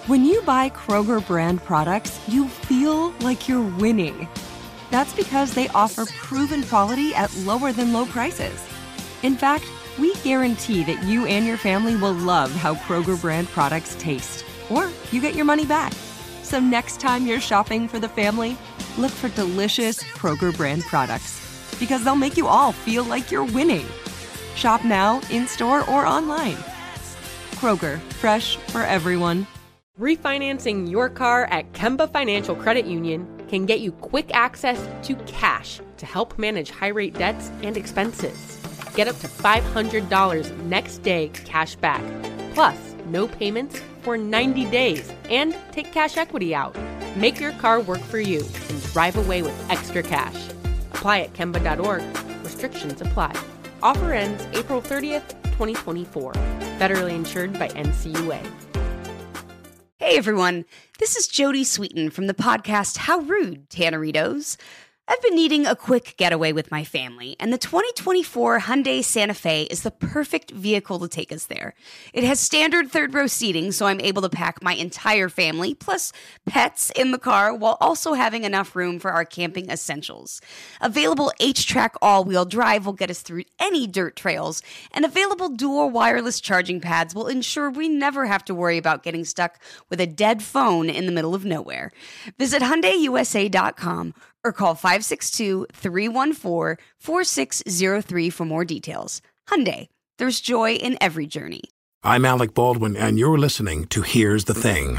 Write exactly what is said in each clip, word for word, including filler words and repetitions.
When you buy Kroger brand products, you feel like you're winning. That's because they offer proven quality at lower than low prices. In fact, we guarantee that you and your family will love how Kroger brand products taste, or you get your money back. So next time you're shopping for the family, look for delicious Kroger brand products, because they'll make you all feel like you're winning. Shop now, in-store, or online. Kroger, fresh for everyone. Refinancing your car at Kemba Financial Credit Union can get you quick access to cash to help manage high-rate debts and expenses. Get up to five hundred dollars next day cash back, plus no payments for ninety days, and take cash equity out. Make your car work for you and drive away with extra cash. Apply at Kemba dot org. Restrictions apply. Offer ends April thirtieth, twenty twenty-four. Federally insured by N C U A. Hey everyone, this is Jodie Sweetin from the podcast How Rude, Tanneritos. I've been needing a quick getaway with my family, and the twenty twenty-four Hyundai Santa Fe is the perfect vehicle to take us there. It has standard third-row seating, so I'm able to pack my entire family, plus pets, in the car, while also having enough room for our camping essentials. Available H-Track all-wheel drive will get us through any dirt trails, and available dual wireless charging pads will ensure we never have to worry about getting stuck with a dead phone in the middle of nowhere. Visit Hyundai U S A dot com or call five six two, three one four, four six zero three for more details. Hyundai, there's joy in every journey. I'm Alec Baldwin, and you're listening to Here's the Thing.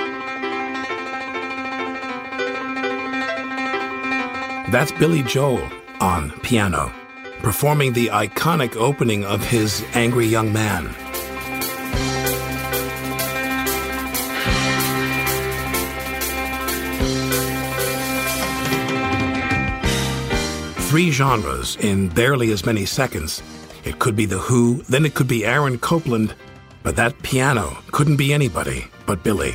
That's Billy Joel on piano, performing the iconic opening of his Angry Young Man. Three genres in barely as many seconds. It could be The Who, then it could be Aaron Copland, but that piano couldn't be anybody but Billy.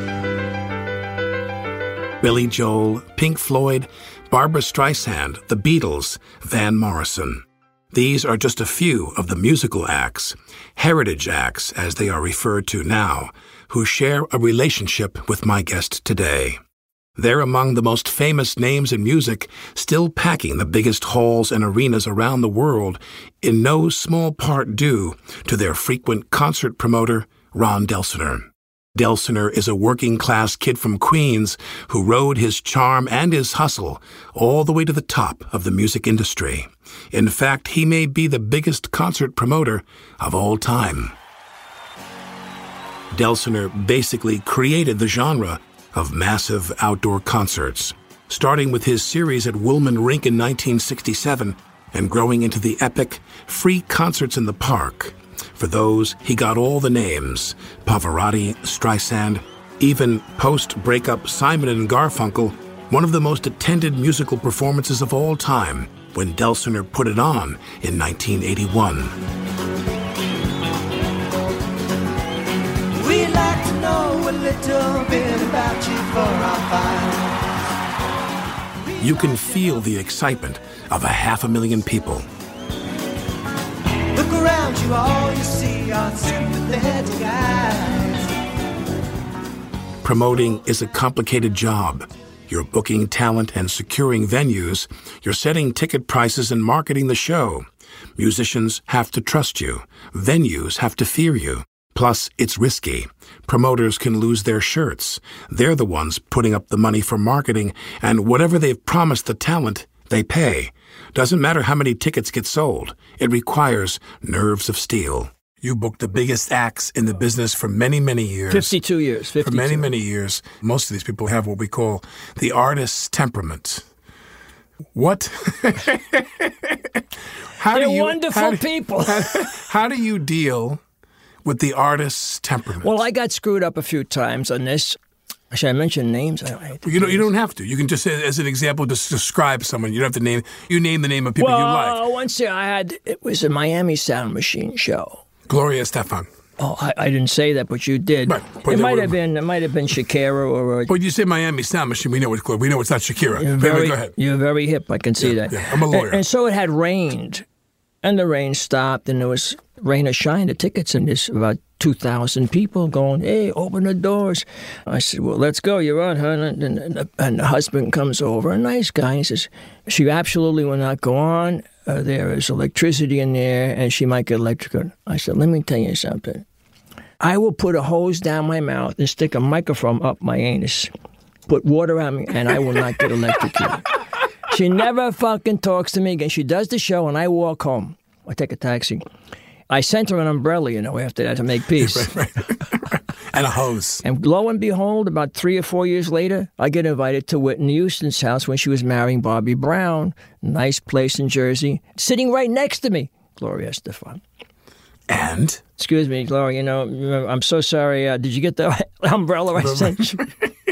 Billy Joel, Pink Floyd, Barbra Streisand, The Beatles, Van Morrison. These are just a few of the musical acts, heritage acts as they are referred to now, who share a relationship with my guest today. They're among the most famous names in music, still packing the biggest halls and arenas around the world, in no small part due to their frequent concert promoter, Ron Delsener. Delsener is a working-class kid from Queens who rode his charm and his hustle all the way to the top of the music industry. In fact, he may be the biggest concert promoter of all time. Delsener basically created the genre of massive outdoor concerts, starting with his series at Woolman Rink in nineteen sixty-seven and growing into the epic Free Concerts in the Park. For those, he got all the names: Pavarotti, Streisand, even post-breakup Simon and Garfunkel, one of the most attended musical performances of all time when Delsener put it on in nineteen eighty-one. We'd like to know a little bit about you for our file. You can feel the excitement of a half a million people. Look around you, all you see are sympathetic eyes. Promoting is a complicated job. You're booking talent and securing venues. You're setting ticket prices and marketing the show. Musicians have to trust you. Venues have to fear you. Plus, it's risky. Promoters can lose their shirts. They're the ones putting up the money for marketing, and whatever they've promised the talent, they pay. Doesn't matter how many tickets get sold. It requires nerves of steel. You booked the biggest acts in the business for many, many years. fifty-two years. fifty-two. For many, many years. Most of these people have what we call the artist's temperament. What? how They're do you, wonderful how do, people. how, how do you deal with the artist's temperament? Well, I got screwed up a few times on this. Should I mention names? I, I you don't. You don't have to. You can just, as an example, just describe someone. You don't have to name. You name the name of people well, you like. Well, once I had it was a Miami Sound Machine show. Gloria Estefan. Oh, I, I didn't say that, but you did. Right. It might have been. It might have been Shakira or. or but you say Miami Sound Machine. We know it's we know it's not Shakira. You're very, very, go ahead. You're very hip. I can see yeah, that. Yeah, I'm a lawyer. And, and so it had rained, and the rain stopped, and there was rain or shine, the tickets, and there's about two thousand people going, hey, open the doors. I said, well, let's go. You're on, huh? And, and, and, the, and the husband comes over, a nice guy. He says, she absolutely will not go on. Uh, there is electricity in there, and she might get electrocuted. I said, let me tell you something. I will put a hose down my mouth and stick a microphone up my anus, put water on me, and I will not get electrocuted. She never fucking talks to me again. She does the show, and I walk home. I take a taxi. I sent her an umbrella, you know, after that to make peace. Right, right. And a hose. And lo and behold, about three or four years later, I get invited to Whitney Houston's house when she was marrying Bobby Brown. Nice place in Jersey. Sitting right next to me, Gloria Estefan. And? Excuse me, Gloria, you know, I'm so sorry. Uh, did you get the umbrella I sent you?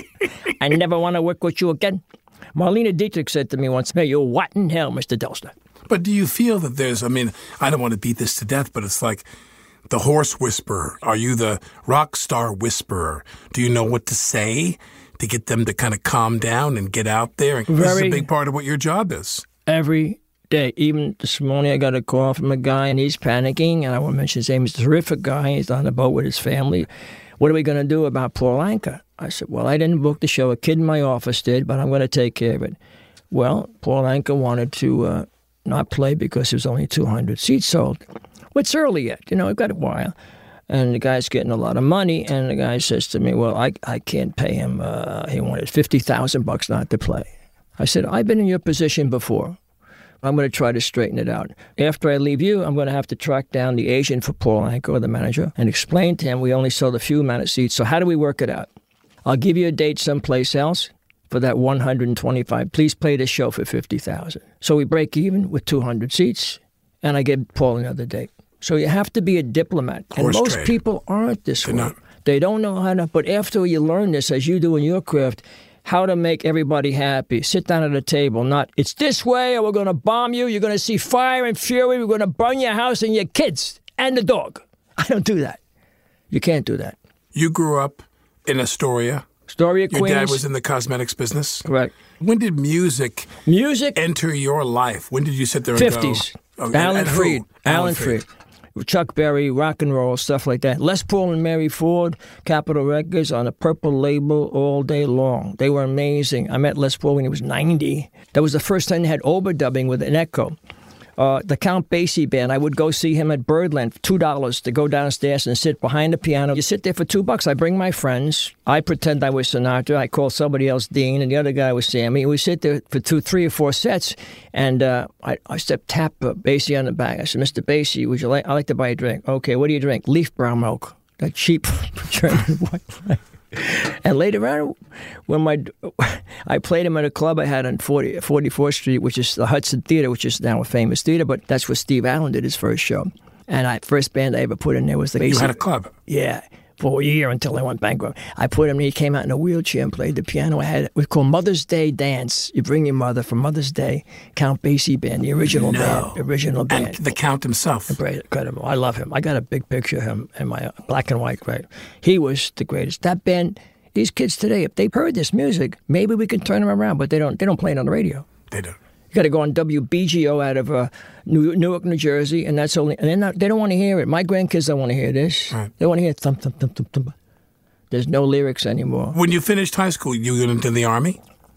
I never want to work with you again. Marlene Dietrich said to me once, hey, you're what in hell, Mister Delster? But do you feel that there's, I mean, I don't want to beat this to death, but it's like the horse whisperer. Are you the rock star whisperer? Do you know what to say to get them to kind of calm down and get out there? And this is a big part of what your job is. Every day. Even this morning I got a call from a guy and he's panicking, and I won't mention his name. He's a terrific guy. He's on the boat with his family. What are we going to do about Paul Anka? I said, well, I didn't book the show. A kid in my office did, but I'm going to take care of it. Well, Paul Anka wanted to uh, not play because there's only two hundred seats sold. Well, it's early yet. You know, I've got a while. And the guy's getting a lot of money, and the guy says to me, well, I, I can't pay him. Uh, he wanted fifty thousand bucks not to play. I said, I've been in your position before. I'm going to try to straighten it out. After I leave you, I'm going to have to track down the agent for Paul Anka, or the manager, and explain to him we only sold a few amount of seats. So how do we work it out? I'll give you a date someplace else for that one hundred twenty-five. Please play this show for fifty thousand. So we break even with two hundred seats, and I give Paul another date. So you have to be a diplomat. Horse and most trade. people aren't this They're way. not. They don't know how to, but after you learn this, as you do in your craft, how to make everybody happy. Sit down at a table, not, it's this way or we're going to bomb you, you're going to see fire and fury, we're going to burn your house and your kids and the dog. I don't do that. You can't do that. You grew up in Astoria. Story of Your Queens. dad was in the cosmetics business. Correct. When did music Music, enter your life? When did you sit there and fifties. go? Oh, Alan and who? Freed. Alan Freed. Chuck Berry, rock and roll, stuff like that. Les Paul and Mary Ford, Capitol Records, on a purple label all day long. They were amazing. I met Les Paul when he was ninety. That was the first time they had overdubbing with an echo. Uh, the Count Basie Band, I would go see him at Birdland for two dollars to go downstairs and sit behind the piano. You sit there for two bucks. I bring my friends. I pretend I was Sinatra. I call somebody else Dean, and the other guy was Sammy. We sit there for two, three or four sets, and uh, I, I step tap uh, Basie on the back. I said, Mister Basie, would you like? I like to buy a drink. Okay, what do you drink? Leaf brown milk. That cheap German white. And later on, when my I played him at a club I had on forty, forty-fourth Street, which is the Hudson Theater, which is now a famous theater, but that's where Steve Allen did his first show. And I first band I ever put in there was the You Basie. had a club. Yeah, for a year until I went bankrupt. I put him, he came out in a wheelchair and played the piano. I had it was called Mother's Day Dance. You bring your mother for Mother's Day. Count Basie Band, the original No. band. The original band. And the Count himself. Incredible. I love him. I got a big picture of him in my black and white, right? He was the greatest. That band, these kids today, if they heard this music, maybe we can turn them around, but they don't They don't play it on the radio. They do. You got to go on W B G O out of uh, New, Newark, New Jersey, and that's only, and they're not, they don't want to hear it. My grandkids don't want to hear this. Right. They want to hear thump, thump, thump, thump, thump. There's no lyrics anymore. When you finished high school, you went into the Army?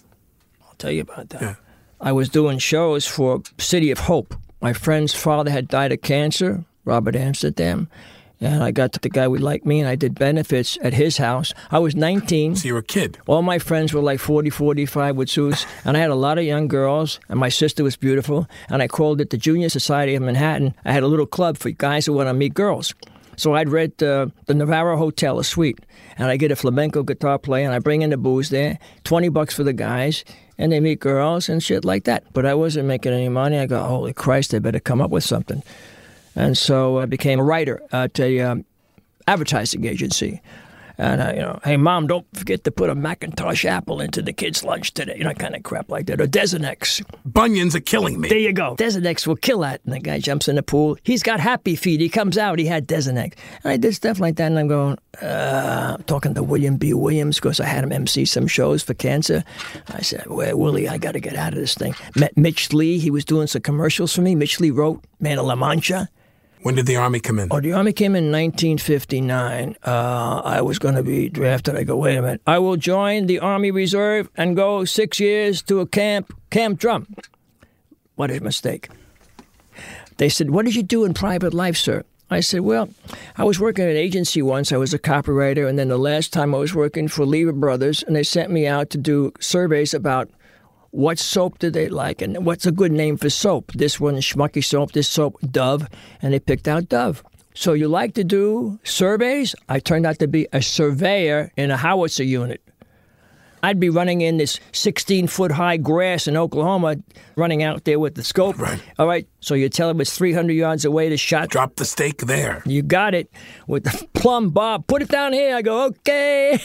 I'll tell you about that. Yeah. I was doing shows for City of Hope. My friend's father had died of cancer, Robert Amsterdam, and I got to the guy who liked me, and I did benefits at his house. I was nineteen. So you were a kid. All my friends were like forty, forty-five with suits, and I had a lot of young girls, and my sister was beautiful, and I called it the Junior Society of Manhattan. I had a little club for guys who want to meet girls. So I'd rent uh, the Navarro Hotel, a suite, and I get a flamenco guitar player, and I bring in the booze there, twenty bucks for the guys, and they meet girls and shit like that. But I wasn't making any money. I go, holy Christ, I better come up with something. And so I became a writer at a um, advertising agency. And, uh, you know, hey, Mom, don't forget to put a Macintosh Apple into the kids' lunch today. You know, kind of crap like that. Or Desenex. Bunions are killing me. There you go. Desenex will kill that. And the guy jumps in the pool. He's got happy feet. He comes out. He had Desenex. And I did stuff like that. And I'm going, uh, I'm talking to William B. Williams because I had him M C some shows for cancer. I said, well, Willie, I got to get out of this thing. Met Mitch Lee. He was doing some commercials for me. Mitch Lee wrote Man of La Mancha. When did the Army come in? Oh, the Army came in nineteen fifty-nine. Uh, I was going to be drafted. I go, wait a minute. I will join the Army Reserve and go six years to a camp, Camp Drum. What a mistake. They said, what did you do in private life, sir? I said, well, I was working at an agency once. I was a copywriter. And then the last time I was working for Lever Brothers, and they sent me out to do surveys about what soap did they like and what's a good name for soap. This one, Schmucky soap, this soap, Dove. And they picked out Dove. So you like to do surveys? I turned out to be a surveyor in a howitzer unit. I'd be running in this sixteen-foot-high grass in Oklahoma, running out there with the scope. Right. All right, so you tell him it's three hundred yards away to shot. Drop the stake there. You got it. With the plumb bob, put it down here. I go, okay.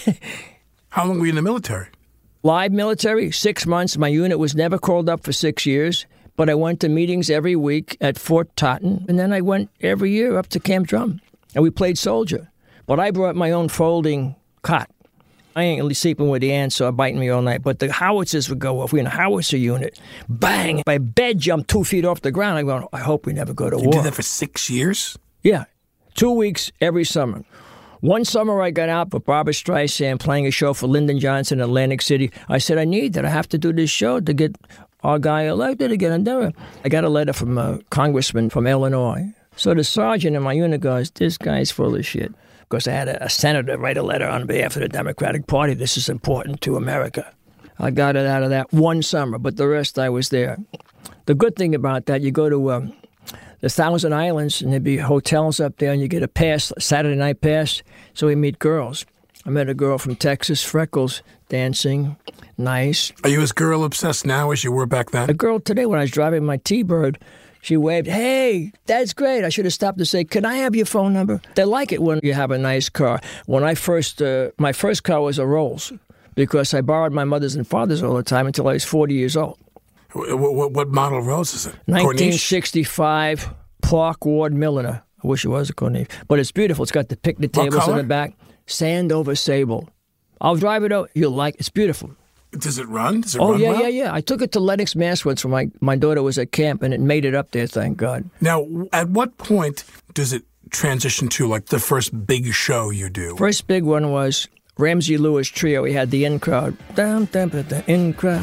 How long were you in the military? Live military, six months. My unit was never called up for six years, but I went to meetings every week at Fort Totten, and then I went every year up to Camp Drum, and we played soldier. But I brought my own folding cot. I ain't really sleeping with the ants or biting me all night, but the howitzers would go off. We're in a howitzer unit. Bang! My bed jumped two feet off the ground. I go, I hope we never go to you war. You did that for six years? Yeah. Two weeks every summer. One summer I got out with Barbra Streisand playing a show for Lyndon Johnson in Atlantic City. I said, I need that. I have to do this show to get our guy elected again. And I got a letter from a congressman from Illinois. So the sergeant in my unit goes, this guy's full of shit. Because I had a, a senator write a letter on behalf of the Democratic Party. This is important to America. I got it out of that one summer, but the rest I was there. The good thing about that, you go to um, the Thousand Islands, and there'd be hotels up there, and you get a pass, a Saturday night pass, so we meet girls. I met a girl from Texas, freckles, dancing, nice. Are you as girl obsessed now as you were back then? A girl today, when I was driving my T-Bird, she waved, hey, that's great. I should have stopped to say, can I have your phone number? They like it when you have a nice car. When I first, uh, my first car was a Rolls because I borrowed my mother's and father's all the time until I was forty years old. What, what, what model Rolls is it? nineteen sixty-five Clark Ward Milliner. I wish it was a Corniche. But it's beautiful. It's got the picnic tables in the back. Sand over sable. I'll drive it out. You'll like it. It's beautiful. Does it run? Does it oh, run yeah, well? yeah, yeah. I took it to Lenox, Mass once when my, my daughter was at camp, and it made it up there, thank God. Now, at what point does it transition to, like, the first big show you do? First big one was Ramsey Lewis Trio. We had the in crowd. Down, down, down, the in crowd.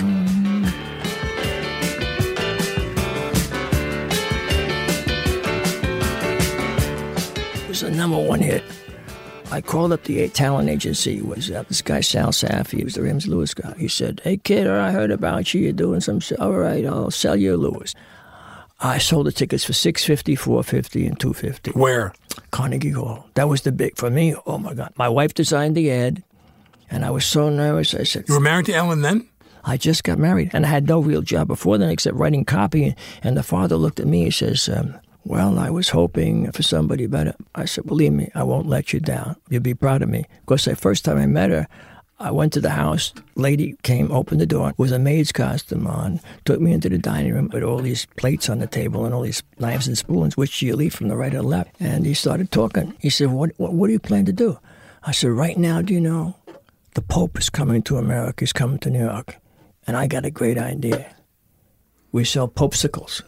It was a number one hit. I called up the talent agency. It was uh, this guy, Sal Safi. He was the Ramsey Lewis guy. He said, hey, kid, I heard about you. You're doing some shit. All right, I'll sell you a Lewis. I sold the tickets for six fifty, four fifty, and two fifty. Where? Carnegie Hall. That was the big, for me, oh, my God. My wife designed the ad, and I was so nervous. I said... You were married to Ellen then? I just got married, and I had no real job before then except writing copy. And, and the father looked at me and says... Um, Well, I was hoping for somebody better. I said, believe me, I won't let you down. You'll be proud of me. Because the first time I met her, I went to the house. Lady came, opened the door with a maid's costume on, took me into the dining room with all these plates on the table and all these knives and spoons, which you leave from the right or the left. And he started talking. He said, what, what, what do you plan to do? I said, right now, do you know, the Pope is coming to America. He's coming to New York. And I got a great idea. We sell popsicles.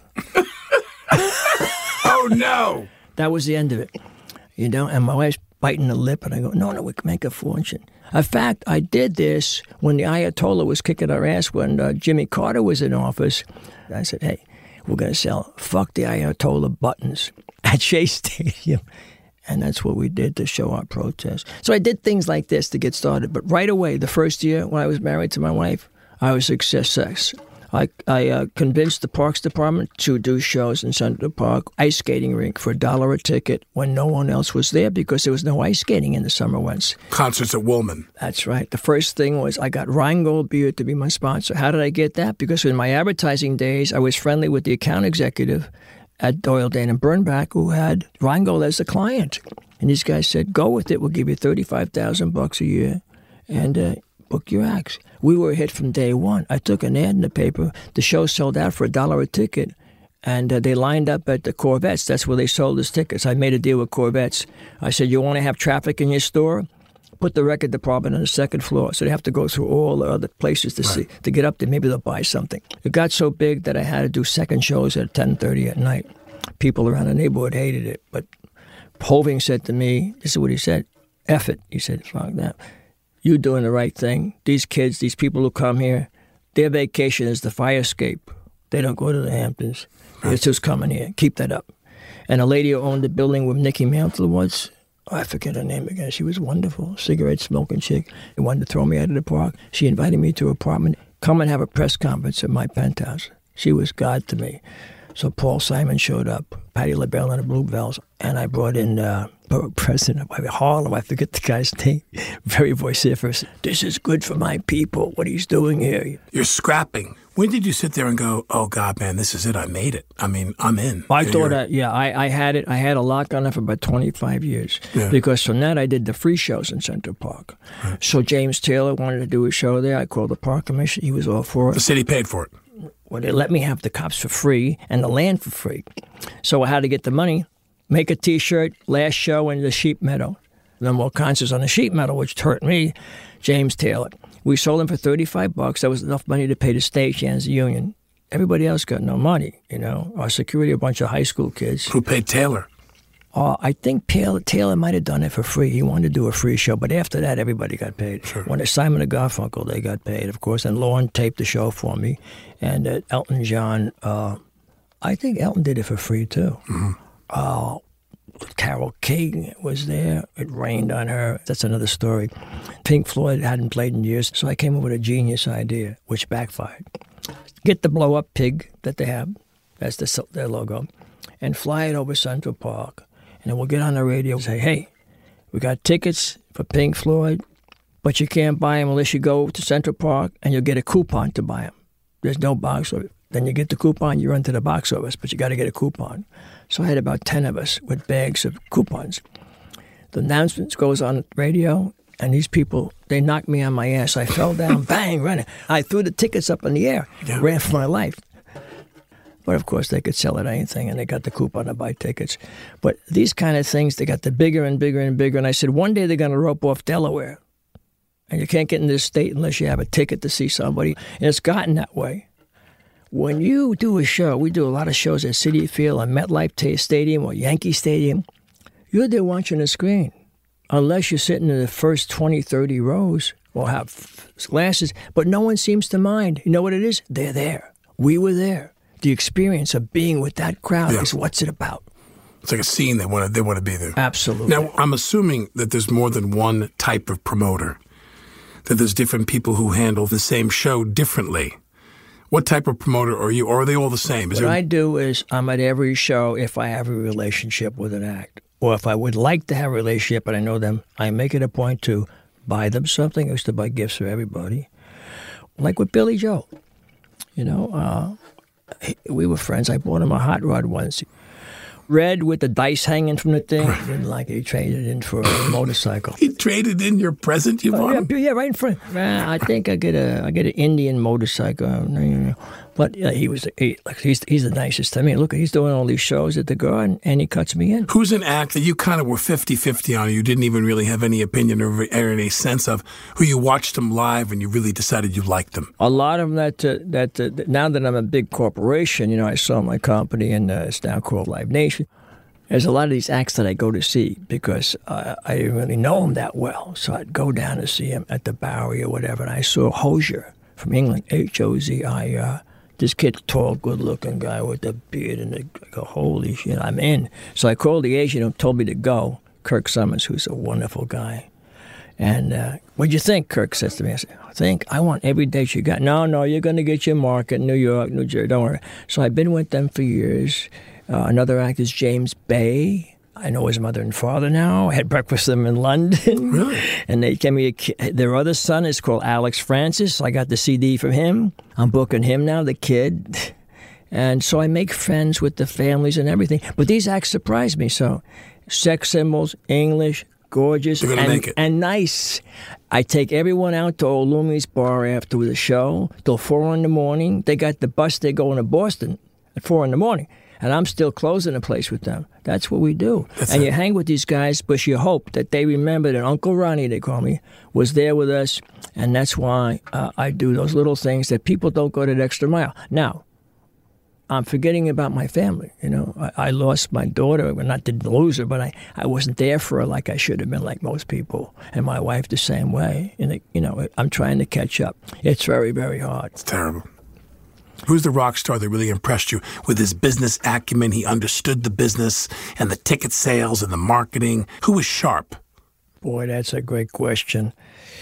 Oh, no. That was the end of it, you know, and my wife's biting the lip, and I go, no, no, we can make a fortune. In fact, I did this when the Ayatollah was kicking our ass when uh, Jimmy Carter was in office. I said, hey, we're going to sell Fuck the Ayatollah buttons at Shea Stadium. And that's what we did to show our protest. So I did things like this to get started. But right away, the first year when I was married to my wife, I was a success. I, I uh, convinced the Parks Department to do shows in Central Park, ice skating rink for a dollar a ticket when no one else was there because there was no ice skating in the summer months. Concerts at Woolman. That's right. The first thing was I got Rheingold Beer to be my sponsor. How did I get that? Because in my advertising days, I was friendly with the account executive at Doyle, Dane and Bernbach who had Rheingold as a client. And these guys said, go with it. We'll give you thirty-five thousand bucks a year and uh, book your acts. We were a hit from day one. I took an ad in the paper. The show sold out for a dollar a ticket, and uh, they lined up at the Corvettes. That's where they sold us tickets. I made a deal with Corvettes. I said, you want to have traffic in your store? Put the record department on the second floor, so they have to go through all the other places to right. see to get up there. Maybe they'll buy something. It got so big that I had to do second shows at ten thirty at night. People around the neighborhood hated it. But Hoving said to me, this is what he said, F it. He said, fuck that. You're doing the right thing. These kids, these people who come here, their vacation is the fire escape. They don't go to the Hamptons. Right. It's just coming here. Keep that up. And a lady who owned the building where Nicky Mantle was, oh, I forget her name again. She was wonderful. Cigarette smoking chick. She wanted to throw me out of the park. She invited me to her apartment. Come and have a press conference at my penthouse. She was God to me. So Paul Simon showed up, Patti LaBelle and the Bluebells, and I brought in uh, President of Harlem. I forget the guy's name. Very vociferous. This is good for my people, what he's doing here. You're scrapping. When did you sit there and go, oh, God, man, this is it. I made it. I mean, I'm in. I and thought, that, yeah, I, I had it. I had a lock on it for about twenty-five years. Yeah. Because from that, I did the free shows in Central Park. Right. So James Taylor wanted to do a show there. I called the park commission. He was all for it. The city paid for it. Well, they let me have the cops for free and the land for free. So I had to get the money, make a T-shirt, last show in the Sheep Meadow. No more concerts on the Sheep Meadow, which hurt me, James Taylor. We sold them for thirty-five bucks. That was enough money to pay the stagehands, the union. Everybody else got no money, you know. Our security, a bunch of high school kids. Who paid Taylor? Uh, I think Taylor, Taylor might have done it for free. He wanted to do a free show, but after that, everybody got paid. Sure. When it's Simon and Garfunkel, they got paid, of course, and Lorne taped the show for me. And uh, Elton John, uh, I think Elton did it for free, too. Mm-hmm. Uh, Carole King was there. It rained on her. That's another story. Pink Floyd hadn't played in years, so I came up with a genius idea, which backfired. Get the blow-up pig that they have, that's the, their logo, and fly it over Central Park. And then we'll get on the radio and say, hey, we got tickets for Pink Floyd, but you can't buy them unless you go to Central Park and you'll get a coupon to buy them. There's no box office. Then you get the coupon, you run to the box office, but you got to get a coupon. So I had about ten of us with bags of coupons. The announcement goes on the radio, and these people, they knocked me on my ass. I fell down, bang, running. I threw the tickets up in the air, yeah. Ran for my life. But, of course, they could sell at anything, and they got the coupon to buy tickets. But these kind of things, they got the bigger and bigger and bigger. And I said, one day they're going to rope off Delaware. And you can't get in this state unless you have a ticket to see somebody. And it's gotten that way. When you do a show, we do a lot of shows at Citi Field, or MetLife Stadium, or Yankee Stadium. You're there watching a screen. Unless you're sitting in the first twenty, thirty rows, or have glasses. But no one seems to mind. You know what it is? They're there. We were there. The experience of being with that crowd yeah. is what's it about. It's like a scene. They want to, they want to be there. Absolutely. Now, I'm assuming that there's more than one type of promoter, that there's different people who handle the same show differently. What type of promoter are you, or are they all the same? Is what there... I do is I'm at every show if I have a relationship with an act, or if I would like to have a relationship and I know them, I make it a point to buy them something. I used to buy gifts for everybody. Like with Billy Joel. You know, uh, we were friends. I bought him a hot rod once. Red with the dice hanging from the thing. He didn't like it. He traded it in for a motorcycle. He traded in your present you bought uh, yeah, yeah, right in front. Uh, I think I get a I get an Indian motorcycle. But yeah, he was he, like he's he's the nicest to me. Look, he's doing all these shows at the Garden, and he cuts me in. Who's an act that you kind of were fifty-fifty on? You didn't even really have any opinion or, or any sense of who you watched them live, and you really decided you liked them. A lot of them that uh, that uh, now that I'm a big corporation, you know, I sold my company, and uh, it's now called Live Nation. There's a lot of these acts that I go to see because uh, I didn't really know them that well. So I'd go down to see him at the Bowery or whatever, and I saw Hozier from England, H O Z I R. This kid, tall, good-looking guy with the beard, and I go, holy shit, I'm in. So I called the agent who told me to go, Kirk Summers, who's a wonderful guy. And uh, what'd you think, Kirk says to me. I said, I think I want every date you got. No, no, you're going to get your market, New York, New Jersey, don't worry. So I've been with them for years. Uh, another actor is James Bay. I know his mother and father now. I had breakfast with them in London. Really? And they gave me a kid. Their other son is called Alex Francis. I got the C D from him. I'm booking him now, the kid. And so I make friends with the families and everything. But these acts surprise me. So sex symbols, English, gorgeous, and, and nice. I take everyone out to Old Lumi's bar after the show till four in the morning. They got the bus. They're going to Boston at four in the morning. And I'm still closing the place with them. That's what we do. That's and it. You hang with these guys, but you hope that they remember that Uncle Ronnie, they call me, was there with us. And that's why uh, I do those little things that people don't go that extra mile. Now, I'm forgetting about my family. You know, I, I lost my daughter. Well, not didn't lose her, but I, I wasn't there for her like I should have been, like most people. And my wife the same way. And, it, you know, I'm trying to catch up. It's very, very hard. It's terrible. Who's the rock star that really impressed you with his business acumen? He understood the business and the ticket sales and the marketing. Who was sharp? Boy, that's a great question.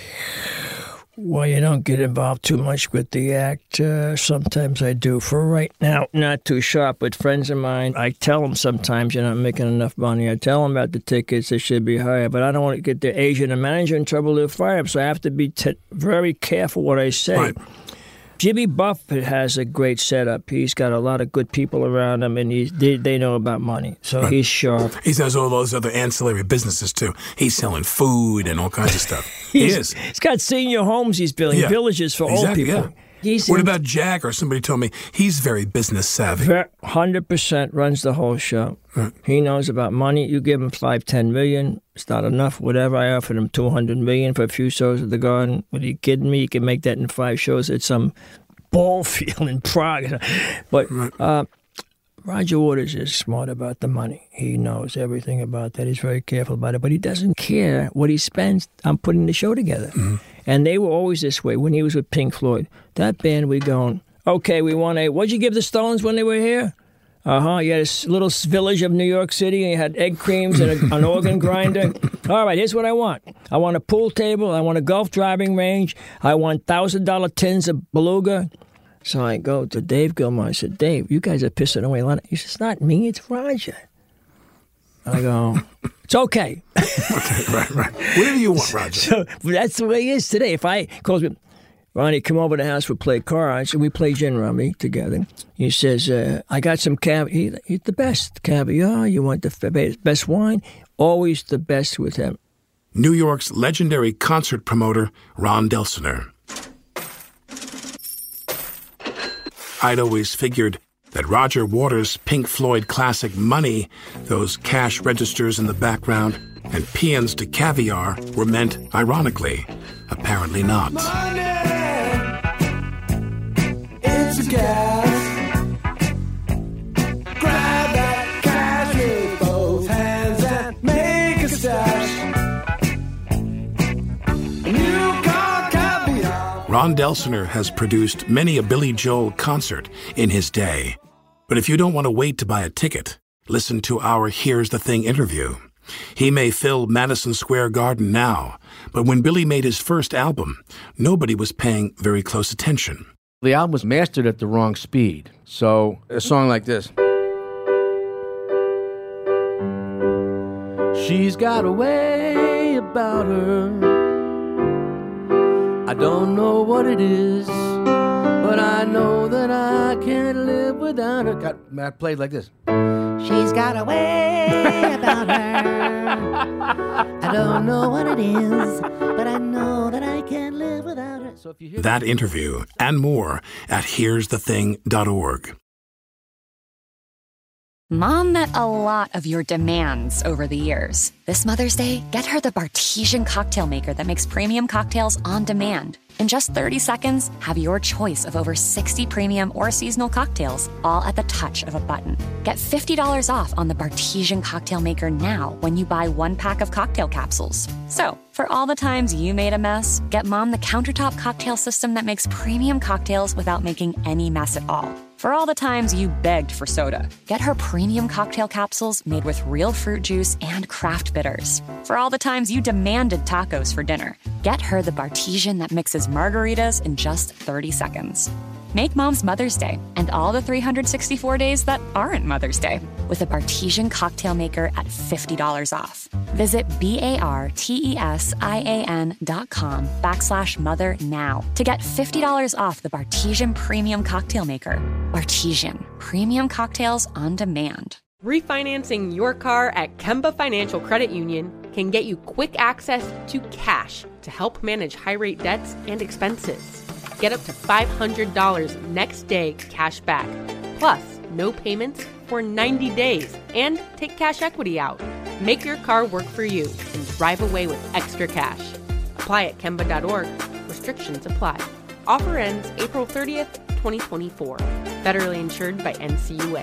Well, you don't get involved too much with the act. Uh, sometimes I do. For right now, not too sharp, but friends of mine, I tell them sometimes you're not making enough money. I tell them about the tickets, they should be higher, but I don't want to get the agent and manager in trouble to fire them, so I have to be t- very careful what I say. Right. Jimmy Buffett has a great setup. He's got a lot of good people around him, and he's, they, they know about money. So right. He's sharp. He does all those other ancillary businesses, too. He's selling food and all kinds of stuff. he is. He's got senior homes he's building, yeah. villages for exactly, old people. Yeah. He's what in, about Jack? Or somebody told me he's very business savvy. one hundred percent runs the whole show. Right. He knows about money. You give him five, ten million, it's not enough, whatever. I offered him two hundred million for a few shows at the Garden. Are you kidding me? You can make that in five shows at some ball field in Prague. But uh, Roger Waters is smart about the money. He knows everything about that. He's very careful about it. But he doesn't care what he spends on putting the show together. Mm-hmm. And they were always this way. When he was with Pink Floyd, that band, we going, okay, we want a, what'd you give the Stones when they were here? Uh-huh, you had a little village of New York City, and you had egg creams and a, an organ grinder. All right, here's what I want. I want a pool table. I want a golf driving range. I want one thousand dollars tins of Beluga. So I go to Dave Gilmour. I said, Dave, you guys are pissing away a lot. He says, it's not me, it's Roger. I go, it's okay. Okay, right, right. Whatever you want, Roger. So that's the way he is today. If I calls me, Ronnie, come over to the house, we'll play cards. We play gin rummy together. He says, uh, I got some caviar. He, he's the best caviar. You want the best wine? Always the best with him. New York's legendary concert promoter, Ron Delsener. I'd always figured that Roger Waters' Pink Floyd classic Money, those cash registers in the background, and paeans to caviar were meant ironically. Apparently not. Money, it's a gas. Grab that cash with both hands and make a stash. New car caviar. Ron Delsener has produced many a Billy Joel concert in his day. But if you don't want to wait to buy a ticket, listen to our Here's the Thing interview. He may fill Madison Square Garden now, but when Billy made his first album, nobody was paying very close attention. The album was mastered at the wrong speed. So a song like this. She's got a way about her. I don't know what it is, but I know that I can't live without her. Got I played like this. She's got a way about her. I don't know what it is, but I know that I can't live without her. So if you hear that interview and more at here's the thing dot org. Mom met a lot of your demands over the years. This Mother's Day, get her the Bartesian cocktail maker that makes premium cocktails on demand. In just thirty seconds, have your choice of over sixty premium or seasonal cocktails, all at the touch of a button. Get fifty dollars off on the Bartesian cocktail maker now when you buy one pack of cocktail capsules. So, for all the times you made a mess, get Mom the countertop cocktail system that makes premium cocktails without making any mess at all. For all the times you begged for soda, get her premium cocktail capsules made with real fruit juice and craft bitters. For all the times you demanded tacos for dinner, get her the Bartesian that mixes margaritas in just thirty seconds. Make Mom's Mother's Day and all the three hundred sixty-four days that aren't Mother's Day with a Bartesian cocktail maker at fifty dollars off. Visit B-A-R-T-E-S-I-A-N dot com backslash mother now to get fifty dollars off the Bartesian Premium Cocktail Maker. Bartesian, premium cocktails on demand. Refinancing your car at Kemba Financial Credit Union can get you quick access to cash to help manage high-rate debts and expenses. Get up to five hundred dollars next day cash back, plus no payments for ninety days, and take cash equity out. Make your car work for you and drive away with extra cash. Apply at Kemba dot org. Restrictions apply. Offer ends April thirtieth, twenty twenty-four. Federally insured by N C U A.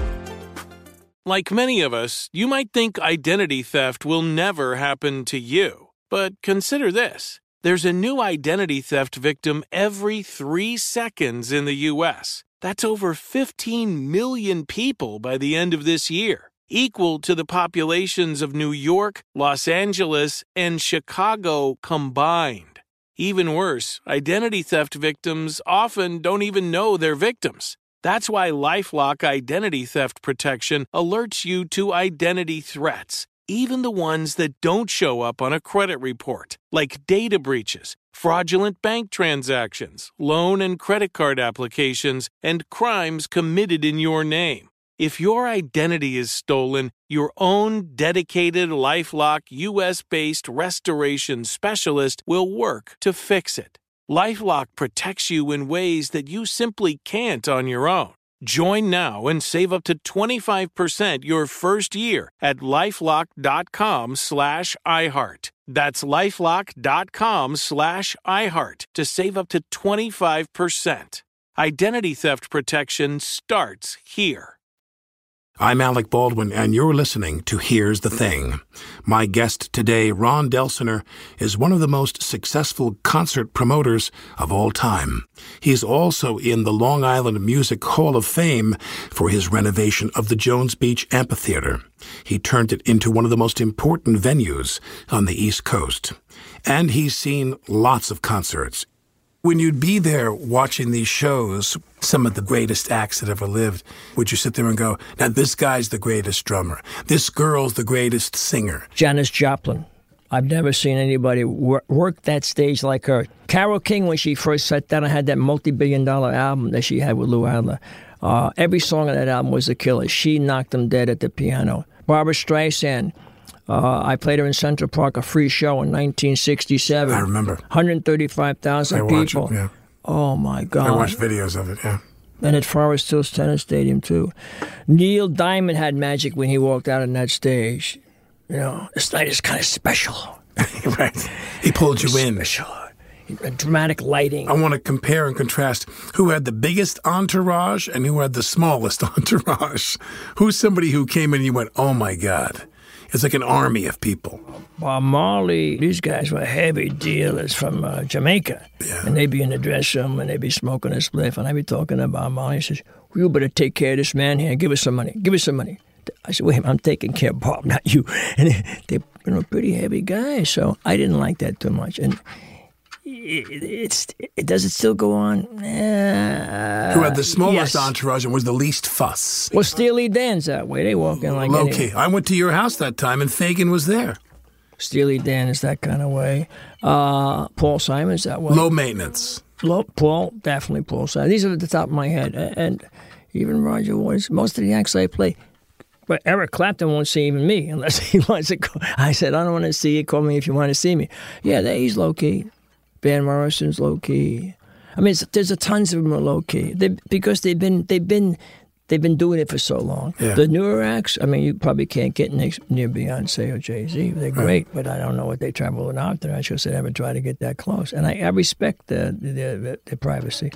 Like many of us, you might think identity theft will never happen to you. But consider this. There's a new identity theft victim every three seconds in the U S. That's over fifteen million people by the end of this year, equal to the populations of New York, Los Angeles, and Chicago combined. Even worse, identity theft victims often don't even know they're victims. That's why LifeLock Identity Theft Protection alerts you to identity threats, even the ones that don't show up on a credit report, like data breaches, fraudulent bank transactions, loan and credit card applications, and crimes committed in your name. If your identity is stolen, your own dedicated LifeLock U S-based restoration specialist will work to fix it. LifeLock protects you in ways that you simply can't on your own. Join now and save up to twenty-five percent your first year at LifeLock.com slash iHeart. That's LifeLock.com slash iHeart to save up to twenty-five percent. Identity theft protection starts here. I'm Alec Baldwin, and you're listening to Here's the Thing. My guest today, Ron Delsener, is one of the most successful concert promoters of all time. He's also in the Long Island Music Hall of Fame for his renovation of the Jones Beach Amphitheater. He turned it into one of the most important venues on the East Coast. And he's seen lots of concerts. When you'd be there watching these shows, some of the greatest acts that ever lived, would you sit there and go, now this guy's the greatest drummer, this girl's the greatest singer? Janis Joplin. I've never seen anybody work, work that stage like her. Carole King, when she first sat down and had that multi-billion dollar album that she had with Lou Adler, uh, every song on that album was a killer. She knocked them dead at the piano. Barbra Streisand. Uh, I played her in Central Park, a free show in nineteen sixty-seven. I remember. one hundred thirty-five thousand people. It, yeah. Oh, my God. I watched videos of it, yeah. And at Forest Hills Tennis Stadium, too. Neil Diamond had magic when he walked out on that stage. You know, this night is kind of special. Right. He pulled you in. Special. Dramatic lighting. I want to compare and contrast who had the biggest entourage and who had the smallest entourage. Who's somebody who came in and you went, oh, my God. It's like an army of people. Bob Marley, these guys were heavy dealers from uh, Jamaica. Yeah. And they'd be in the dress room and they'd be smoking a spliff. And I'd be talking to Bob Marley. He says, well, you better take care of this man here. Give us some money. Give us some money. I said, wait, I'm taking care of Bob, not you. And they're you know, pretty heavy guys. So I didn't like that too much. And it, it's it does it still go on? Uh, Who had the smallest yes. entourage and was the least fuss? Well, Steely Dan's that way. They walk in like low any, key. I went to your house that time and Fagin was there. Steely Dan is that kind of way. Uh, Paul Simon's that way. Low maintenance. Low, Paul, definitely Paul Simon. These are at the top of my head. And even Roger Waters, most of the acts I play. But Eric Clapton won't see even me unless he wants to call. I said, I don't want to see you. Call me if you want to see me. Yeah, he's low key. Van Morrison's low key. I mean, there's a tons of them are low key they, because they've been they've been they've been doing it for so long. Yeah. The newer acts, I mean, you probably can't get next, near Beyonce or Jay-Z. They're great, right. But I don't know what they travel after. I should say never try to get that close, and I, I respect the the, the the privacy.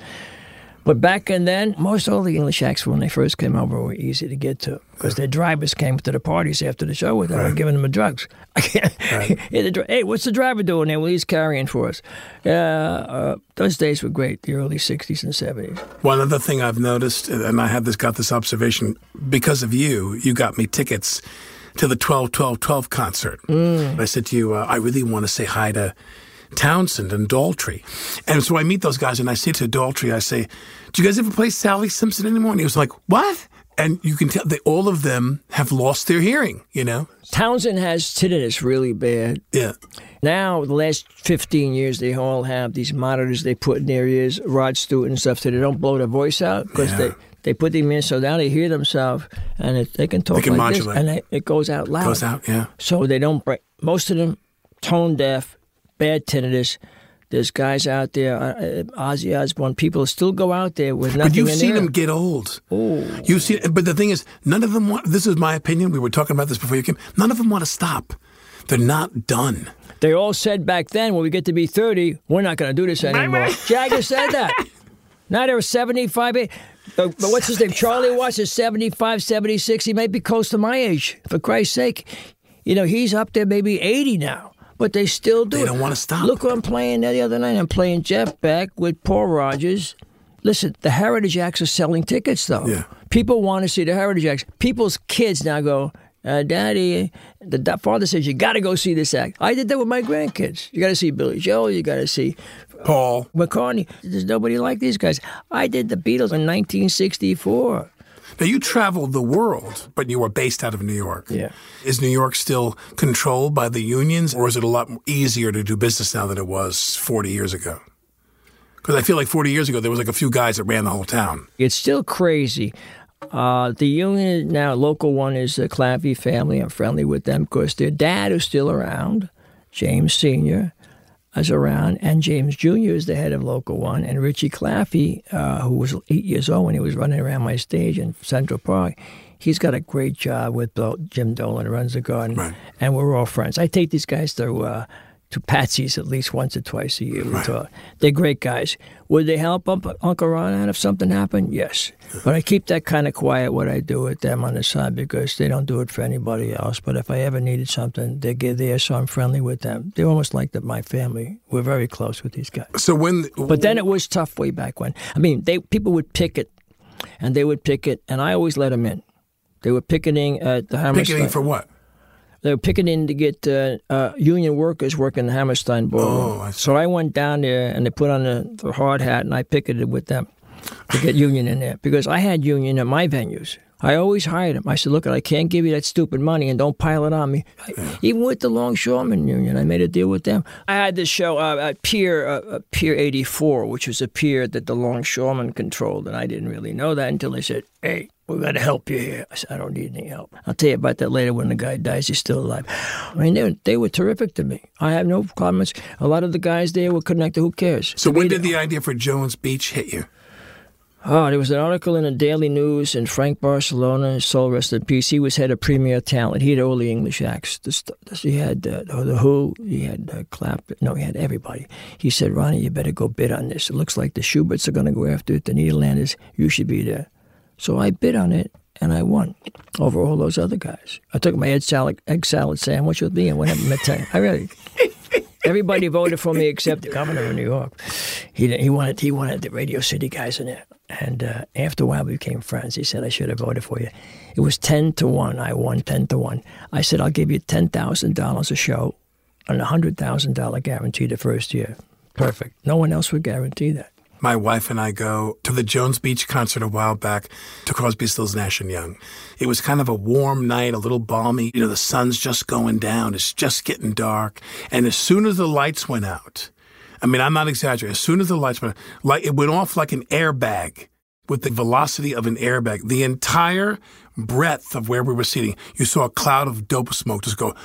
But back and then, most all the English acts when they first came over were easy to get to because their drivers came to the parties after the show with them right. and giving them the drugs. I can't, right. Hey, what's the driver doing there? Well, he's carrying for us. Uh, uh, those days were great, the early sixties and seventies. One other thing I've noticed, and I had this got this observation, because of you, you got me tickets to the twelve twelve twelve concert. Mm. I said to you, uh, I really want to say hi to Townsend and Daltrey. And so I meet those guys and I say to Daltrey, I say, do you guys ever play Sally Simpson anymore? And he was like, what? And you can tell that all of them have lost their hearing, you know? Townsend has tinnitus really bad. Yeah. Now, the last fifteen years, they all have these monitors they put in their ears, Rod Stewart and stuff, so they don't blow their voice out because yeah. they, they put them in so now they hear themselves and it, they can talk they can like modulate. this. And they, it goes out loud. It goes out, yeah. So they don't break. Most of them tone deaf. Bad tinnitus. There's guys out there, uh, Ozzy Osbourne, people still go out there with nothing in But you've in seen there. them get old. Oh. You've seen, but the thing is, none of them want, this is my opinion, we were talking about this before you came, none of them want to stop. They're not done. They all said back then, when we get to be thirty, we're not going to do this anymore. Jagger said that. Now they're seventy-five, eighty. But, but what's his name? Charlie Watts is seventy-five, seventy-six. He might be close to my age. For Christ's sake. You know, he's up there maybe eighty now. But they still do They it. don't want to stop. Look who I'm playing the other night. I'm playing Jeff Beck with Paul Rogers. Listen, the Heritage Acts are selling tickets, though. Yeah. People want to see the Heritage Acts. People's kids now go, uh, Daddy, the da- father says, you got to go see this act. I did that with my grandkids. You got to see Billy Joel. You got to see Paul McCartney. There's nobody like these guys. I did the Beatles in nineteen sixty-four. Now, you traveled the world, but you were based out of New York. Yeah. Is New York still controlled by the unions, or is it a lot easier to do business now than it was forty years ago? Because I feel like forty years ago, there was like a few guys that ran the whole town. It's still crazy. Uh, the union now, local one is the Claffey family. I'm friendly with them because their dad is still around, James Senior is around, and James Junior is the head of local one, and Richie Claffey, uh, who was eight years old when he was running around my stage in Central Park, he's got a great job with Jim Dolan, who runs the garden, right. And we're all friends. I take these guys to uh, to Patsy's at least once or twice a year. We right. talk. They're great guys. Would they help Uncle Ron out if something happened? Yes. But I keep that kind of quiet what I do with them on the side because they don't do it for anybody else. But if I ever needed something, they get there, so I'm friendly with them. They're almost like the, my family. We're very close with these guys. So when, But then it was tough way back when. I mean, they people would picket, and they would picket, and I always let them in. They were picketing at the Hammerstein. Picketing for what? They were picketing to get uh, uh, union workers working the Hammerstein Ballroom. Oh, I see. So I went down there, and they put on the, the hard hat, and I picketed with them to get union in there. Because I had union at my venues. I always hired them. I said, look, I can't give you that stupid money, and don't pile it on me. Yeah. Even with the Longshoremen Union, I made a deal with them. I had this show uh, at Pier uh, Pier eighty-four, which was a pier that the Longshoremen controlled, and I didn't really know that until they said, hey, we got to help you here. I said, I don't need any help. I'll tell you about that later when the guy dies. He's still alive. I mean, they were, they were terrific to me. I have no comments. A lot of the guys there were connected. Who cares? So To when me, did the idea for Jones Beach hit you? Oh, there was an article in the Daily News, and Frank Barcelona, soul rest in peace, he was head of Premier Talent. He had all the English acts. The st- he had uh, The Who, he had uh, Clapton. No, he had everybody. He said, Ronnie, you better go bid on this. It looks like the Schuberts are going to go after it. The Nederlanders, you should be there. So I bid on it, and I won over all those other guys. I took my egg salad, egg salad sandwich with me and went up and met I really... Everybody voted for me except the governor of New York. He he wanted he wanted the Radio City guys in there. And uh, after a while, we became friends. He said, I should have voted for you. It was ten to one. I won ten to one. I said, I'll give you ten thousand dollars a show and a one hundred thousand dollars guarantee the first year. Perfect. No one else would guarantee that. My wife and I go to the Jones Beach concert a while back to Crosby, Stills, Nash and Young. It was kind of a warm night, a little balmy. You know, the sun's just going down. It's just getting dark. And as soon as the lights went out, I mean, I'm not exaggerating. As soon as the lights went out, like, it went off like an airbag with the velocity of an airbag. The entire breadth of where we were sitting, you saw a cloud of dope smoke just go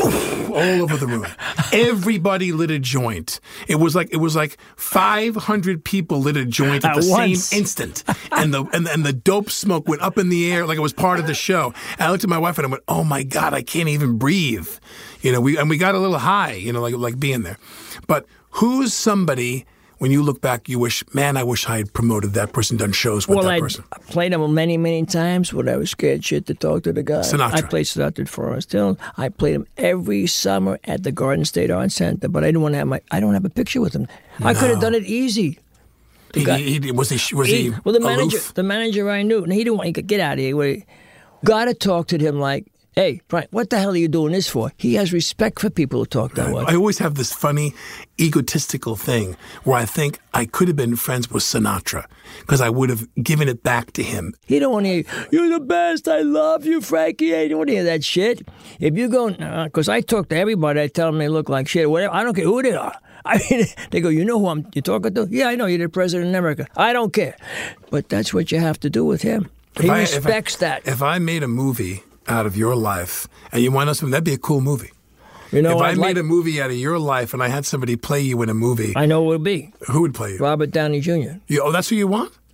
all over the room. Everybody lit a joint. It was like it was like five hundred people lit a joint at, At the once. same instant, and the and, and the dope smoke went up in the air like it was part of the show. And I looked at my wife and I went, "Oh my God, I can't even breathe." You know, we and we got a little high. You know, like like being there. But who's somebody? When you look back, you wish, man, I wish I had promoted that person, done shows with well, that I person. played him many, many times when I was scared shit to talk to the guy. Sinatra. I played Sinatra at Forest Hill. I played him every summer at the Garden State Arts Center, but I didn't want to have my. I don't have a picture with him. I could have done it easy. He, guy- he, he, was he was he, He- well, the manager, aloof? the manager I knew, and he didn't want. He could get out of here. He, got to talk to him like, hey, Brian, what the hell are you doing this for? He has respect for people who talk that way. I always have this funny, egotistical thing where I think I could have been friends with Sinatra because I would have given it back to him. He don't want to hear, you're the best, I love you, Frankie. I don't want to hear that shit. If you go, because I talk to everybody, I tell them they look like shit, whatever. I don't care who they are. I mean, they go, you know who I'm you're talking to? Yeah, I know, you're the president of America. I don't care. But that's what you have to do with him. He If I- if I- respects that. If I made a movie out of your life and you want us to, that'd be a cool movie. You know, if I I'd made like- a movie out of your life and I had somebody play you in a movie, I know who it would be. who would play you? Robert Downey Junior You- oh, that's who you want?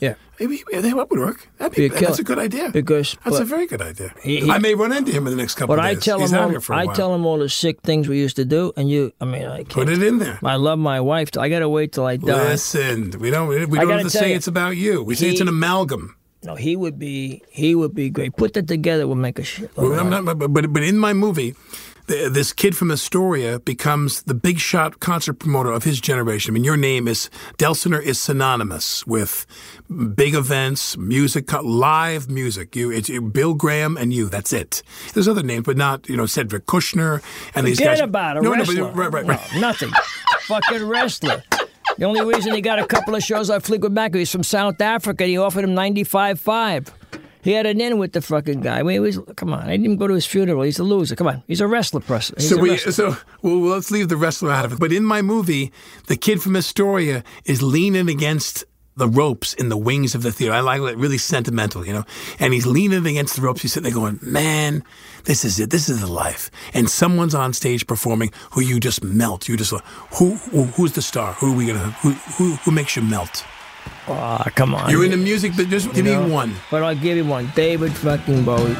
Yeah. Maybe that would work. That'd be, Be a killer. that's a good idea. Because that's but, a very good idea. He, he, I may run into him in the next couple but of I days. tell He's him out all, here for a I while. tell him all the sick things we used to do, and you, I mean, I can't. Put it in there. I love my wife. I got to wait till I die. Listen, we don't. We I don't gotta have to tell say you, it's about you. We say he- it's an amalgam. No, he would be. He would be great. Put that together. We'll make a shit. Well, I'm not, but, but but in my movie, the, this kid from Astoria becomes the big shot concert promoter of his generation. I mean, your name is Delsener is synonymous with big events, music, live music. You, it's Bill Graham and you. That's it. There's other names, but not you know Cedric Kushner and these guys. Forget about a no, wrestler. No, but, right, right, right. No, nothing. Fucking wrestler. The only reason he got a couple of shows on Fleetwood Mac, he's from South Africa, and he offered him ninety-five five. He had an in with the fucking guy. I mean, he was, come on, I didn't even go to his funeral. He's a loser. Come on, he's a wrestler person. He's So a we, wrestler. so well, let's leave the wrestler out of it. But in my movie, the kid from Astoria is leaning against the ropes in the wings of the theater. I like it, really sentimental, you know. And he's leaning against the ropes. He's sitting there going, "Man, this is it. This is the life." And someone's on stage performing who you just melt. You just like, who, who who's the star? Who are we gonna? Who who, who makes you melt? Oh, come on. You're in the music, but just give You know? me one. But I'll give you one. David fucking Bowie.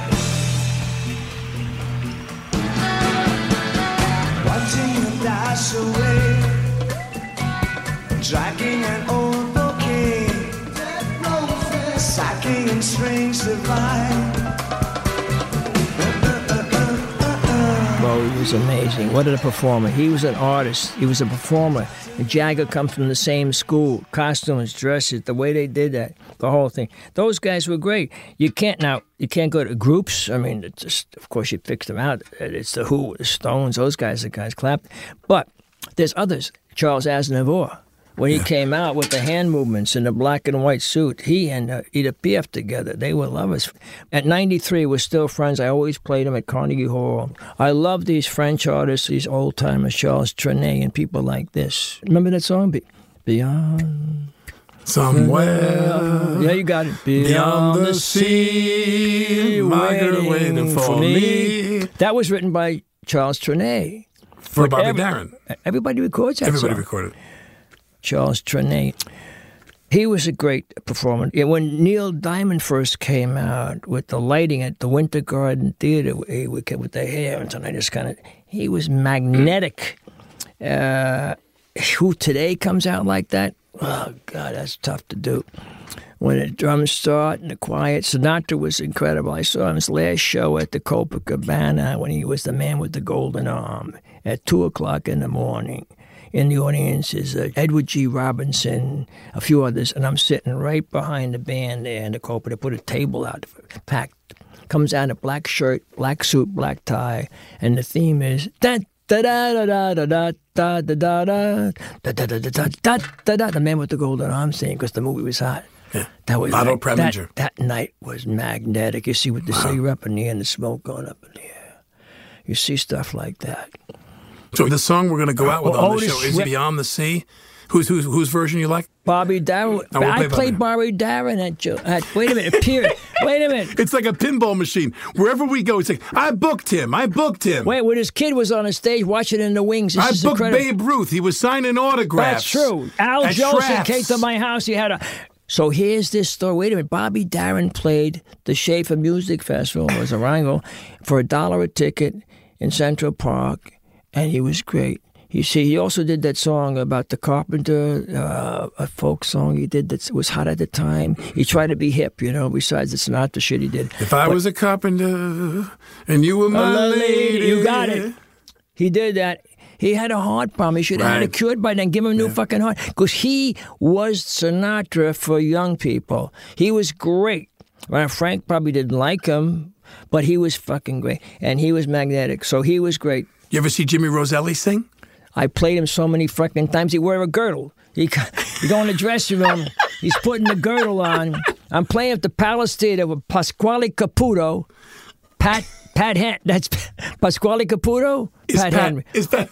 Watching you dash away, dragging an old bouquet, sacking and strangely fine. Bowie was amazing. What a performer. He was an artist. He was a performer. And Jagger comes from the same school. Costumes, dresses, the way they did that, the whole thing. Those guys were great. You can't now, you can't go to groups. I mean, it's just, of course, you fix them out. It's the Who, the Stones, those guys, the guys clapped. But there's others. Charles Aznavour. When he came out with the hand movements in the black and white suit, he and uh, Edith Piaf together, they were lovers. At ninety-three, we're still friends. I always played them at Carnegie Hall. I love these French artists, these old-timers, Charles Trenet and people like this. Remember that song? Be- Beyond... Somewhere. Yeah, you got it. Beyond the sea, my girl waiting for me. That was written by Charles Trenet. For Bobby every, Darin. Everybody records that Everybody song. recorded. Charles Trenet. He was a great performer. Yeah, when Neil Diamond first came out with the lighting at the Winter Garden Theater, he would get with the hair, and I just kind of, he was magnetic. Uh, who today comes out like that? Oh, God, that's tough to do. When the drums start and the quiet, Sinatra was incredible. I saw him his last show at the Copacabana when he was the man with the golden arm at two o'clock in the morning. In the audience is uh, Edward G. Robinson, a few others, and I'm sitting right behind the band there in the Copa. They put a table out, packed. Comes out in a black shirt, black suit, black tie, and the theme is da da da da da da da da da da da da da da da da da. The Man with the Golden Arm thing, because the movie was hot. Yeah. That was Otto like, Preminger. that, that night was magnetic. You see with the Wow. cigarette up in the air and the smoke going up in the air. You see stuff like that. So the song we're going to go out with Well, on the Otis show is Redding. Beyond the Sea. Whose whose whose version you like? Bobby Darin. I will play I played Bobby Darin at, Joe, at. Wait a minute. Period. Wait a minute. It's like a pinball machine. Wherever we go, it's like, I booked him. I booked him. Wait, when his kid was on the stage watching in the wings. This I is booked incredible. Babe Ruth. He was signing autographs. That's true. Al at Jolson Schrafft's. came to my house. He had a. So here's this story. Wait a minute. Bobby Darin played the Schaefer Music Festival, it was a Rango, for a dollar a ticket in Central Park, and he was great. You see, he also did that song about the carpenter, uh, a folk song he did that was hot at the time. He tried to be hip, you know, besides the Sinatra shit he did. If I But- was a carpenter and you were my Oh, lady. you got it. He did that. He had a heart problem. He should have had it Right. cured by then. Give him a new fucking heart. Because he was Sinatra for young people. He was great. Well, Frank probably didn't like him, but he was fucking great. And he was magnetic. So he was great. You ever see Jimmy Roselli sing? I played him so many fucking times. He wore a girdle. He, he go in the dressing room. He's putting the girdle on. I'm playing at the Palace Theater with Pasquale Caputo. Pat Pat Hen. That's Pasquale Caputo. Is Pat, Pat, Henry. is Pat,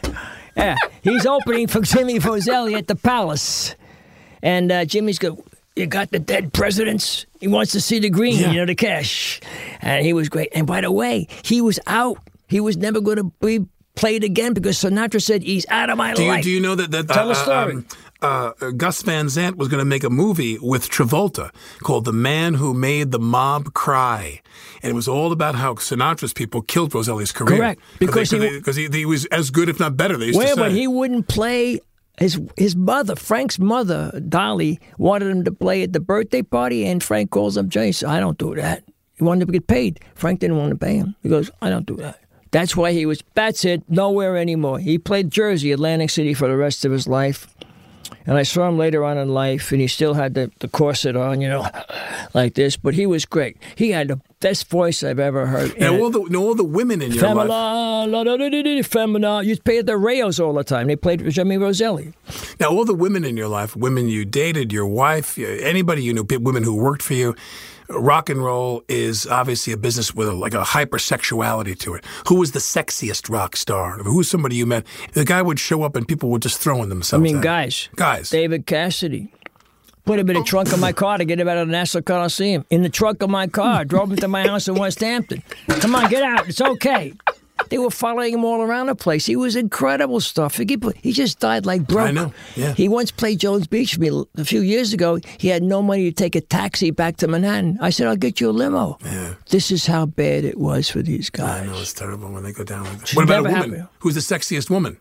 Yeah, he's opening for Jimmy Roselli at the Palace, and uh, Jimmy's go. You got the dead presidents. He wants to see the green, Yeah. you know, the cash, and he was great. And by the way, he was out. He was never going to be played again because Sinatra said he's out of my do you life. do you know that that Tell uh, the story. Um, uh, Gus Van Sant was going to make a movie with Travolta called The Man Who Made the Mob Cry. And it was all about how Sinatra's people killed Roselli's career. Correct. Because they, he, because he, he was as good, if not better, they used well, to say. but he wouldn't play. His his mother, Frank's mother, Dolly, wanted him to play at the birthday party, and Frank calls up Jay and says, I don't do that. He wanted to get paid. Frank didn't want to pay him. He goes, I don't do that. That's why he was, that's it, nowhere anymore. He played Jersey, Atlantic City for the rest of his life. And I saw him later on in life, and he still had the, the corset on, you know, like this. But he was great. He had the best voice I've ever heard. Now, all the, all the women in your Femina, life. La, da, da, da, da, Femina. You played the Rayos all the time. They played Jimmy Roselli. Now, all the women in your life, women you dated, your wife, anybody you knew, women who worked for you, rock and roll is obviously a business with a, like a hypersexuality to it. Who was the sexiest rock star? Who was somebody you met? The guy would show up and people would just throw in themselves. I mean, at guys. Him. Guys. David Cassidy. Put him in the trunk of my car to get him out of the Nassau Coliseum. In the trunk of my car. Drove him to my house in West Hampton. Come on, get out. It's okay. They were following him all around the place. He was incredible stuff. He, he just died like broke. I know, yeah. He once played Jones Beach for me a few years ago. He had no money to take a taxi back to Manhattan. I said, I'll get you a limo. Yeah. This is how bad it was for these guys. I know, it's terrible when they go down like that. Should What about a never woman? happen. Who's the sexiest woman?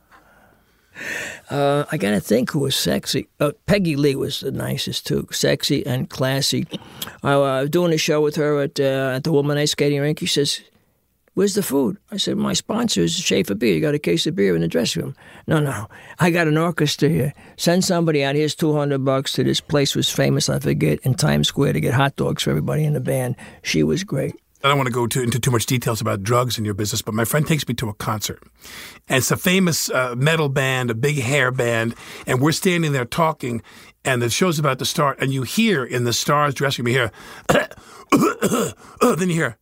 Uh, I got to think who was sexy. Uh, Peggy Lee was the nicest, too. Sexy and classy. I uh, was doing a show with her at, uh, at the Woman Ice Skating Rink. He says, where's the food? I said, my sponsor is Schaefer Beer. You got a case of beer in the dressing room. No, no. I got an orchestra here. Send somebody out. Here's two hundred bucks to this place was famous, I forget, in Times Square to get hot dogs for everybody in the band. She was great. I don't want to go to, into too much details about drugs in your business, but my friend takes me to a concert. And it's a famous uh, metal band, a big hair band, and we're standing there talking, and the show's about to start, and you hear in the stars dressing room, you hear, then you hear,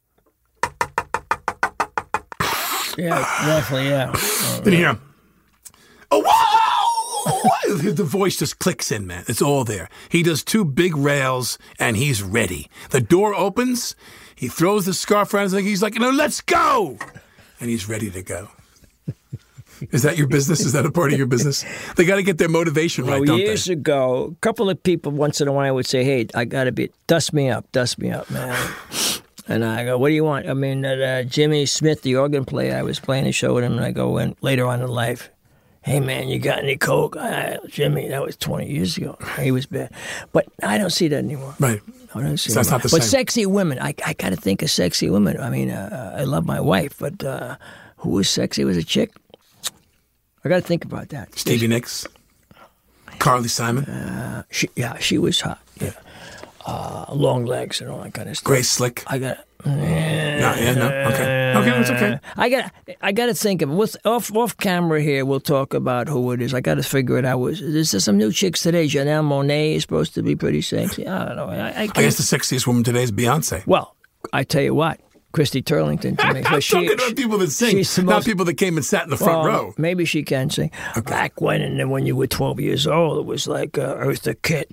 yeah, roughly, yeah. Then you hear, oh, whoa! The voice just clicks in, man. It's all there. He does two big rails, and he's ready. The door opens. He throws the scarf around his leg. He's like, you know, let's go. And he's ready to go. Is that your business? Is that a part of your business? They got to get their motivation right, well, don't years they? ago, a couple of people once in a while would say, hey, I got to be, dust me up, dust me up, man. And I go, what do you want? I mean, uh, Jimmy Smith, the organ player, I was playing a show with him, and I go, and later on in life, hey, man, you got any coke? I, Jimmy, that was twenty years ago. He was bad. But I don't see that anymore. Right. I don't see so that's that. not the but same. Sexy women, I, I got to think of sexy women. I mean, uh, I love my wife, but uh, who was sexy? Was a chick? I got to think about that. Stevie Nicks? Carly Simon? Uh, she, yeah, she was hot. Yeah. Uh, long legs and all that kind of stuff. Grace Slick? I got No, yeah, no, okay. Okay, that's okay. I got I got to think of it. Off, off camera here, we'll talk about who it is. I got to figure it out. There's some new chicks today. Janelle Monáe is supposed to be pretty sexy. I don't know. I, I, I guess the sexiest woman today is Beyonce. Well, I tell you what. Christy Turlington to me. I'm she, talking about people that sing, not most, people that came and sat in the front well, row. Maybe she can sing. Okay. Back when, and then when you were twelve years old, it was like uh, Eartha Kitt.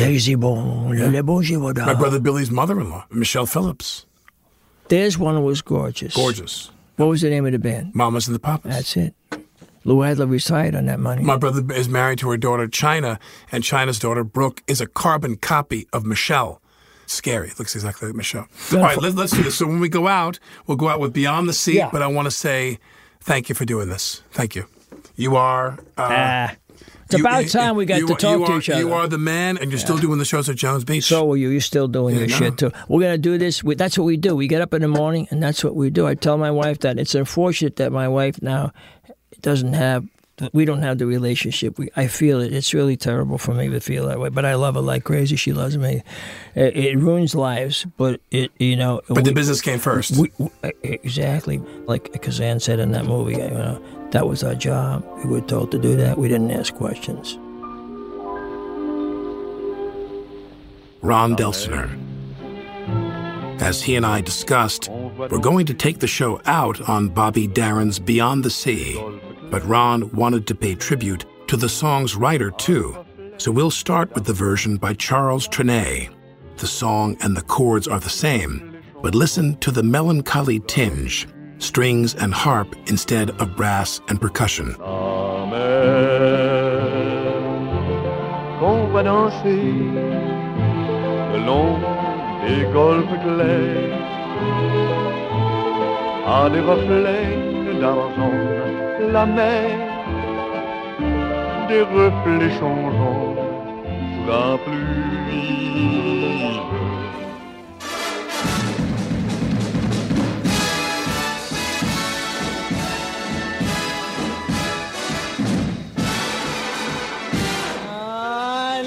Yeah. My brother Billy's mother-in-law, Michelle Phillips. There's one who was gorgeous. Gorgeous. What was the name of the band? Mamas and the Papas. That's it. Lou Adler retired on that money. My brother is married to her daughter, China, and China's daughter, Brooke, is a carbon copy of Michelle. Scary. It looks exactly like Michelle. All right, let's, let's do this. So when we go out, we'll go out with Beyond the Sea, yeah. but I want to say thank you for doing this. Thank you. You are... Uh, uh, it's you, about time we got you, to talk you to are, each other. You are the man, and you're yeah. still doing the shows at Jones Beach. So are you. You're still doing yeah, your no. shit, too. We're going to do this. We, that's what we do. We get up in the morning, and that's what we do. I tell my wife that. It's unfortunate that my wife now doesn't have... We don't have the relationship. We, I feel it. It's really terrible for me to feel that way. But I love her like crazy. She loves me. It, it ruins lives, but it, you know. But we, the business came first. We, we, exactly, like Kazan said in that movie. You know, that was our job. We were told to do that. We didn't ask questions. Ron Delsener. As he and I discussed, we're going to take the show out on Bobby Darin's Beyond the Sea. But Ron wanted to pay tribute to the song's writer, too. So we'll start with the version by Charles Trenet. The song and the chords are the same, but listen to the melancholy tinge, strings and harp instead of brass and percussion. Amen. qu'on va danser le long des golfes clairs à des reflets d'argent, la mer, des reflets changeants sous la pluie. I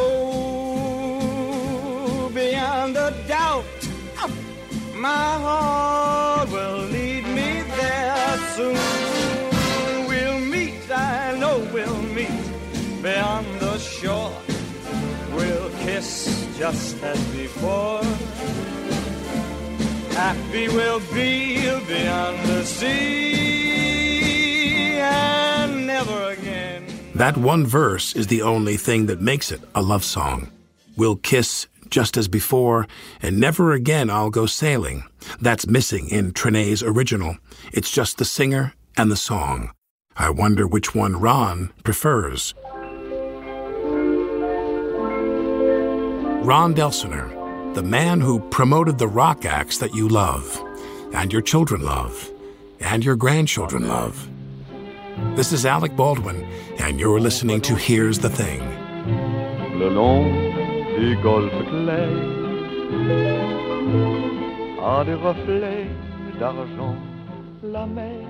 know beyond a doubt my heart will lead me there soon. We'll meet, I know we'll meet beyond the shore. We'll kiss just as before. Happy we'll be beyond the sea and never again. That one verse is the only thing that makes it a love song. We'll kiss just as before, and never again I'll go sailing. That's missing in Trene's original. It's just the singer and the song. I wonder which one Ron prefers. Ron Delsener, the man who promoted the rock acts that you love, and your children love, and your grandchildren love. This is Alec Baldwin, and you're listening to Here's the Thing. Le long des golfes clairs à des reflets d'argent, la mer.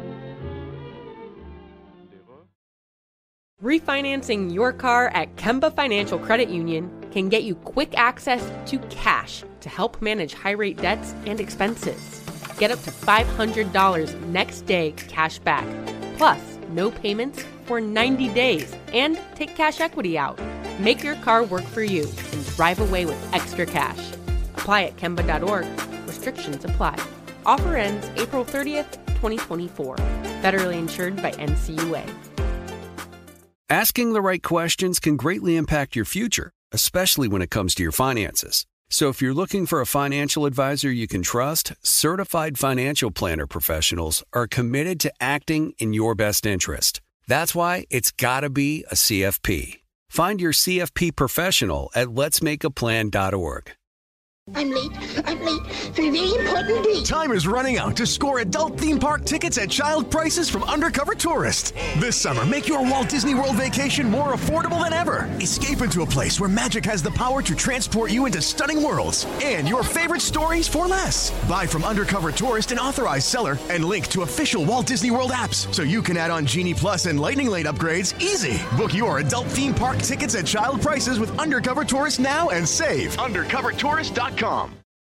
Refinancing your car at Kemba Financial Credit Union can get you quick access to cash to help manage high-rate debts and expenses. Get up to five hundred dollars next day cash back, plus no payments for ninety days, and take cash equity out. Make your car work for you and drive away with extra cash. Apply at Kemba dot org. Restrictions apply. Offer ends April thirtieth, twenty twenty-four. Federally insured by N C U A. Asking the right questions can greatly impact your future, especially when it comes to your finances. So if you're looking for a financial advisor you can trust, certified financial planner professionals are committed to acting in your best interest. That's why it's got to be a C F P. Find your C F P professional at lets make a plan dot org. I'm late. I'm late for a very important date. Time is running out to score adult theme park tickets at child prices from Undercover Tourist. This summer, make your Walt Disney World vacation more affordable than ever. Escape into a place where magic has the power to transport you into stunning worlds and your favorite stories for less. Buy from Undercover Tourist, an authorized seller, and link to official Walt Disney World apps so you can add on Genie Plus and Lightning Lane upgrades easy. Book your adult theme park tickets at child prices with Undercover Tourist now and save. Undercover Tourist dot com.